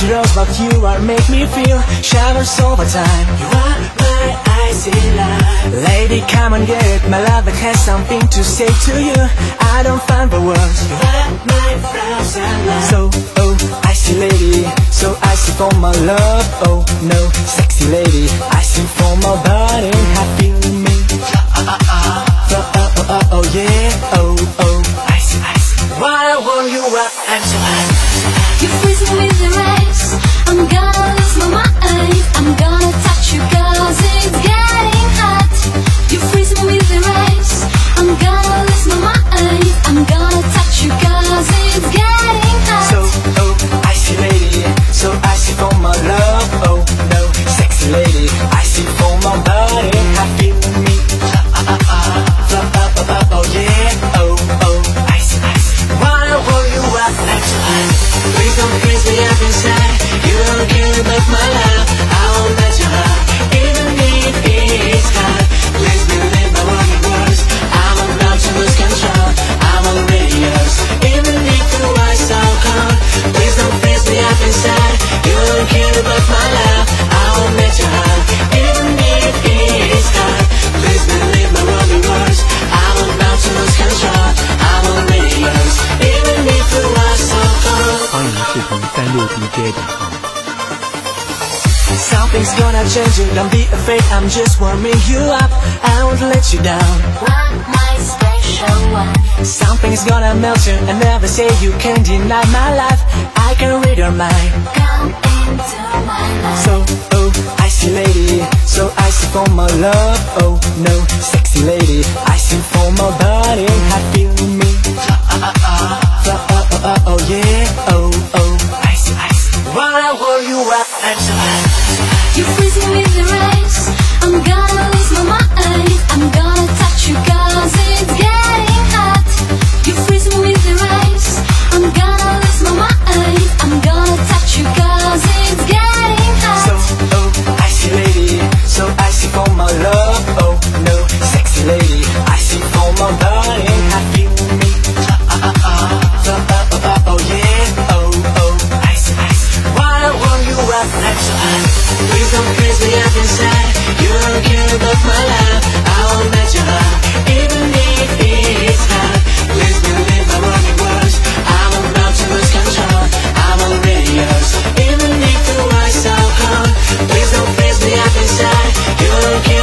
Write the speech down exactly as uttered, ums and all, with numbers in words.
dangerous, but you are make me feel showers over time. You are my icy love. Lady, come and get it. My love that has something to say to you. I don't find the words. You are my frozen love. So, oh, icy lady, so icy for my love. Oh no, sexy lady, icy for my body. Happy me. Uh, uh, uh. Oh, oh, oh, oh, oh, yeah. Oh, oh, icy, icy. Why won't you up and so high? You freeze me with your eyes. I'm gonna lose my mind. I'm gonna touch you cause it's getting hot. You freeze me with your eyes. I'm gonna lose my mind. I'm gonna touch you cause it's getting hot. So, oh, icy lady, so icy for my love. Oh no, sexy lady, icy for my body. Happy with me. Uh, uh, uh, uh, uh, uh, uh, oh yeah. Oh, oh, icy, icy. Why won't you up and so high? Please don't freeze me up inside. You don't care about my love. I won't let you hurt. Even if it's hard, please believe my word words. I'm about to lose control. I'm already yours. Even if you are so cold, please don't freeze me up inside. You don't care about my love. I won't let you hurt. Even if it's hard, please believe my word words. I'm about to lose control. I'm already yours. Even if you are so cold. 欢迎视频三六 D J 点 com。 Something's gonna change you, don't be afraid, I'm just warming you up. I won't let you down. One, my special one. Something's gonna melt you, and never say you can't deny my life. I can read your mind. Come into my life. So, oh, icy lady, so icy for my love. Oh no, sexy lady, icy for my body. Happy with me. Uh, uh, uh, uh, uh, uh, uh, oh yeah. Oh, oh, icy, icy. Why won't you up and so high? You freeze me with your eyes. I'm gonna lose my mind. I'm gonna touch you cause it's getting hot. You freeze me with your eyes. I'm gonna lose my mind. I'm gonna touch you cause it's getting hot. So, oh, icy lady, so icy for my love. Oh no, sexy lady, icy for my body. Happy with me. Uh, uh, uh, uh, uh, uh, uh, oh yeah. Oh, oh, icy, icy. Why won't you up and so high? Please don't freeze me up inside. You don't care about my love. I won't let you hurt. Even if it's hard, please believe my word words. I'm about to lose control. I'm already yours. Even if you are so cold, please don't freeze me up inside. You don't care